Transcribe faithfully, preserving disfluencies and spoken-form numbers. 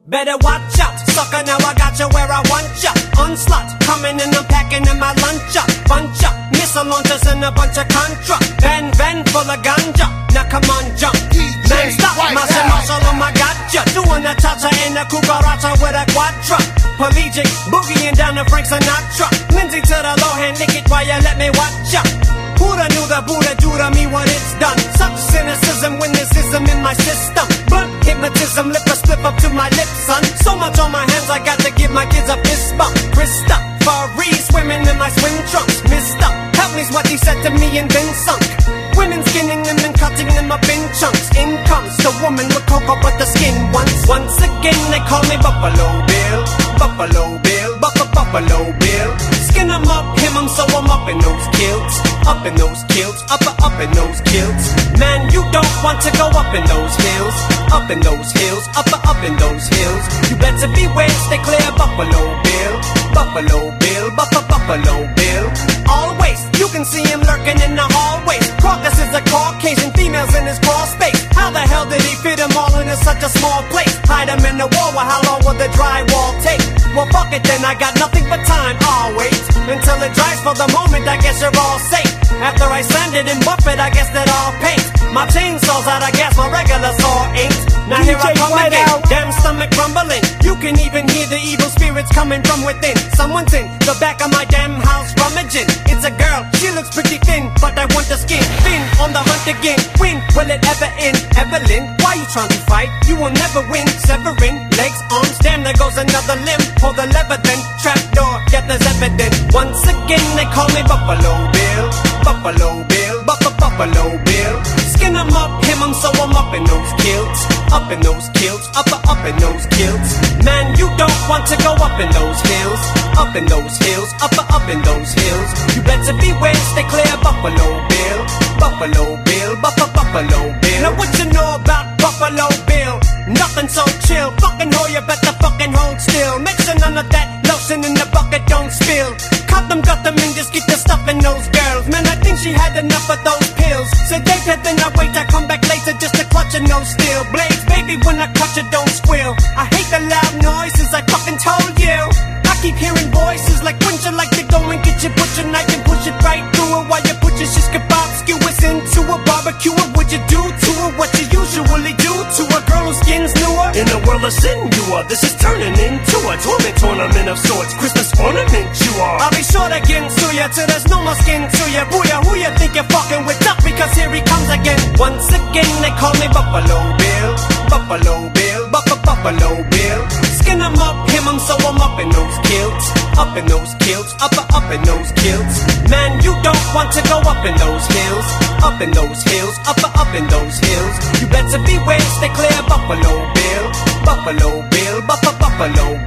Better watch out, sucker, now I got you where I want ya. Onslaught, coming and I'm packing in my lunch up. Bunch up, missile launchers and a bunch of contra. Van, van full of ganja, now come on, jump. Man, stop, Marshall, Marshall, oh my gotcha. Doing a cha-cha in a cucaracha with a quadra. Pelagic, boogieing down the Frank Sinatra. Lindsay to the low hand, lick it while you let me watch ya. Who'da knew the Buddha do to me what it's done? Such cynicism when there's ism in my system. Blunt hypnotism, lip a slip up to my lips, son. So much on my hands, I got to give my kids a fist bump. Krista, Faris, swimming in my swim trunks. Mister, help me's what he said to me and then sunk. Women skinning them and cutting them up in chunks. In comes the woman with cocoa but the skin once. Once again they call me Buffalo Bill. Buffalo Bill, Buff- Buffalo Bill. Skin them up, him them so I'm up in those kilts. Up in those kilts, up up in those kilts. Man, you don't want to go up in those hills. Up in those hills, up up in those hills. You better beware, stay clear, Buffalo Bill. Buffalo Bill, Buff- Buffalo Bill. Always, you can see him lurking in the hallways. Caucus is a Caucasian, females in his crawl space. How the hell did he fit them all into such a small place? Hide them in the wall, well how long will the drywall take? Well fuck it then, I got nothing but time. I'll wait until it dries. For the moment I guess you're all safe. After I sand it and buff it, I guess that I'll paint. My chainsaw's out, I guess my regular saw ain't. Now here I come again, damn stomach rumbling. You can even hear the evil spirits coming from within. Someone's in the back of my damn house rummaging. It's a girl, she looks pretty thin, but I want the skin thin. On the hunt again, when will it ever end? Evelyn, why you trying to fight? You will never win. Severing, legs, arms, damn there goes another limb. Pull the lever then, trapdoor, get there's evidence. Once again they call me Buffalo Bill. Buffalo Bill, Buff- Buffalo Bill. Skin them up, him them so I'm up in those kilts. Up in those kilts, up up in those kilts. Man, you don't want to go up in those hills. Up in those hills, up up in those hills. You better beware, stay clear, Buffalo Bill. Buffalo Bill, Buff- Buffalo Bill. Now what you know about Buffalo Bill? Nothing so chill, fucking hoe, you better fucking hold still. Make sure none of that lotion in the bucket don't spill. Cut them, got them, and just get the stuff in those girls. Man, I think she had enough of those pills. Sedate her, then I wait, I come back later just to clutch her, no steel blades. Baby, when I clutch her, don't squeal. I hate the loud noises, I fucking told you. I keep hearing voices like, wouldn't you like to go and get your butcher knife and push it right through her while you put your shish kebab skewers into a barbecue? What would you do to her? What you usually do to a girl whose skin's newer? In a world of sin, you are. This is turning into a torment tournament of sorts. Christmas ornament, you are. I'll be sure to get to ya till there's no more skin to ya. Booyah, who you think you're fucking with? Up because here he comes again. Once again they call me Buffalo Bill. Buffalo Bill, Buff- Buffalo Bill. Skin them up, him them so I'm up in those kilts. Up in those kilts, up up in those kilts. Man, you don't want to go up in those hills. Up in those hills, up up in those hills. You better beware, stay clear, Buffalo Bill. Buffalo Bill, Buff- Buffalo